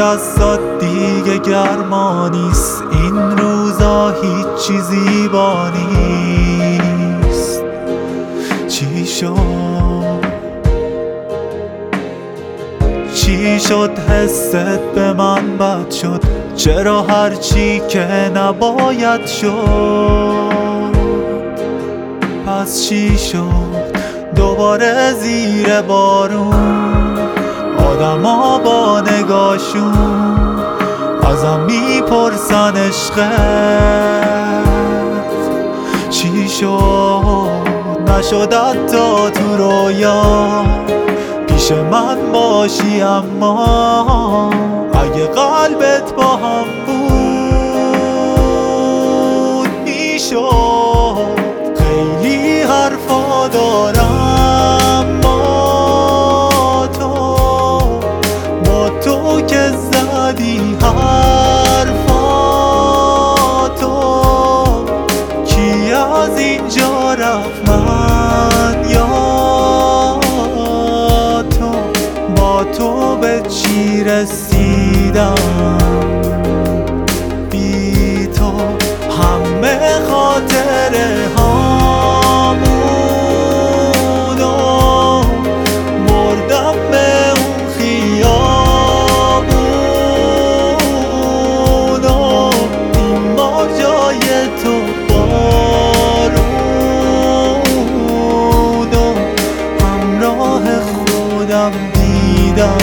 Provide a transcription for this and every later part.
دستات دیگه گرما نیست، این روزا هیچی زیبا نیست. چی شد حست به من بد شد؟ چرا هرچی که نباید شد؟ پس چی شد دوباره زیر بارون آدما با نگاشون ازم میپرسن عشقت چی شد؟ نشد حتی تو رویا پیش من باشی، اما اگه قلبت با هم بود میشد. خیلی حرفا دارم با تو که زدی حرفاتو، کی از اینجا رفت من یا تو؟ با تو به چی رسیدم؟ بی تو همه خاطره هامونو مردم به اون خیابونو، این ما جای تو بارونو همراه خودم دیدم.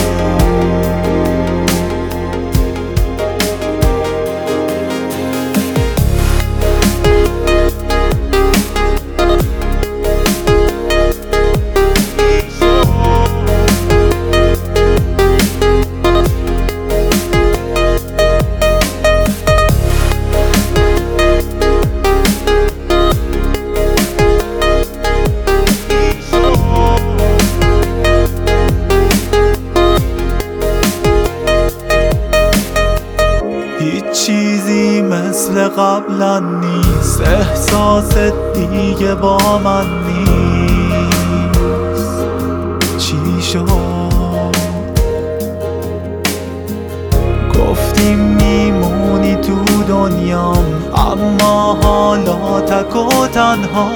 هیچ چیزی مثل قبلا نیست، احساس دیگه با من نیست. چی شد؟ گفتیم میمونی تو دنیام، اما حالا تک و تنها.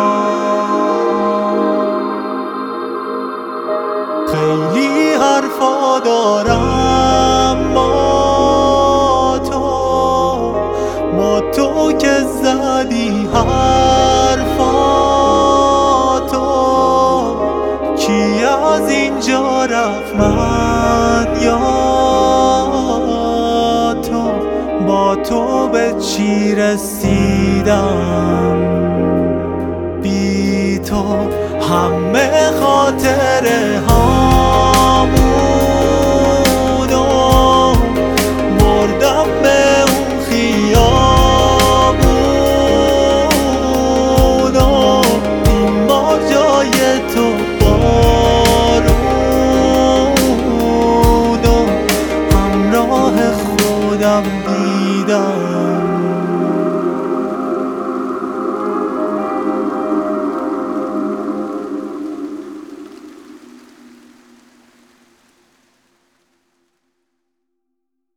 خیلی حرفا دارم با تو که زدی حرفاتو، کی از اینجا رفت من یا تو؟ با تو به چی رسیدم؟ بی تو همه خاطره هامونو مردم به اون خیابونو، این ما جای تو بارونو همراه خودم دیدم.